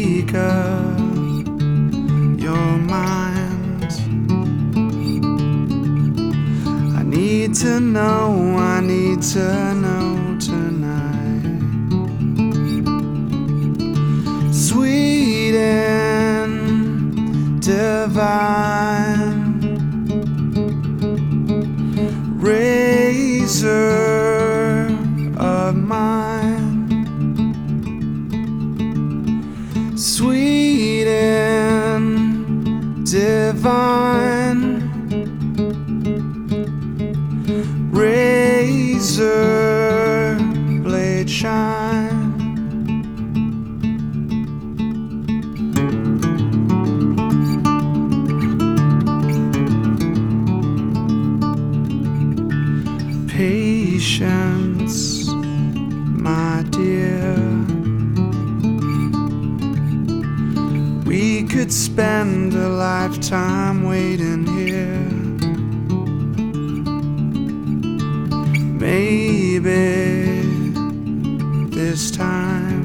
Wake up your mind. I need to know tonight. Sweet and divine, razor of mine. Sweet and divine, razor blade shine. Patience, my dear. We could spend a lifetime waiting here. Maybe this time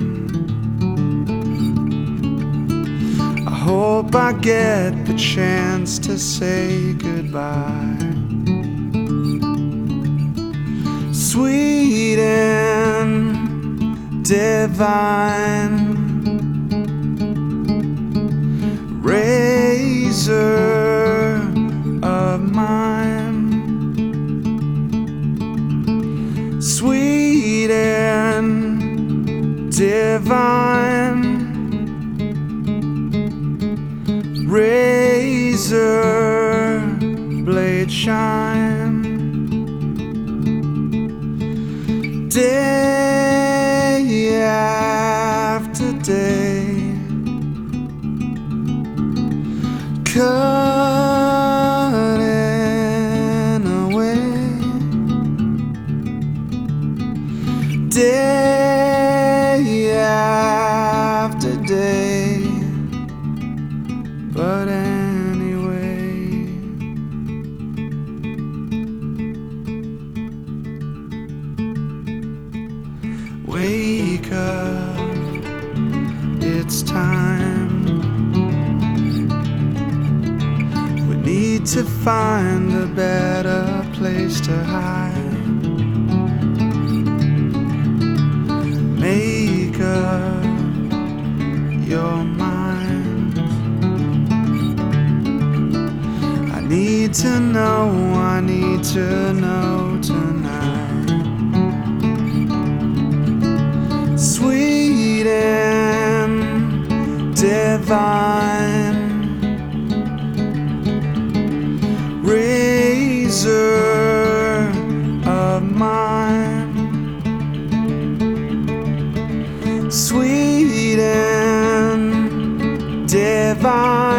I hope I get the chance to say goodbye. Sweet and divine, razor of mine. Sweet and divine, razor blade shine. Day after day, cutting away. Day after day, but anyway. Wake up, it's time. We need to find a better place to hide. Make up your mind. I need to know tonight. Sweet and divine, razor of mine. Sweet and divine,